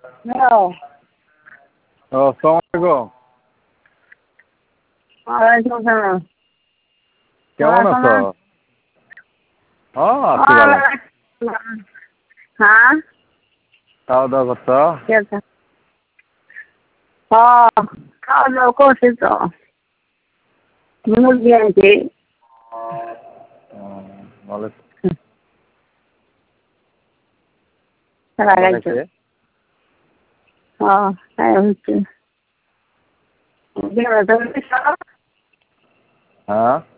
Hello. আসসালামু আলাইকুম। ওয়ালাইকুম সালাম। কেমন আছো? আছি ভালো। হ্যাঁ, খাওয়া দাওয়া করছো? খাওয়া দাওয়া করছি তো, মুরগি আনছি। ভালো। লাগাইছো? তাই হচ্ছে। হ্যাঁ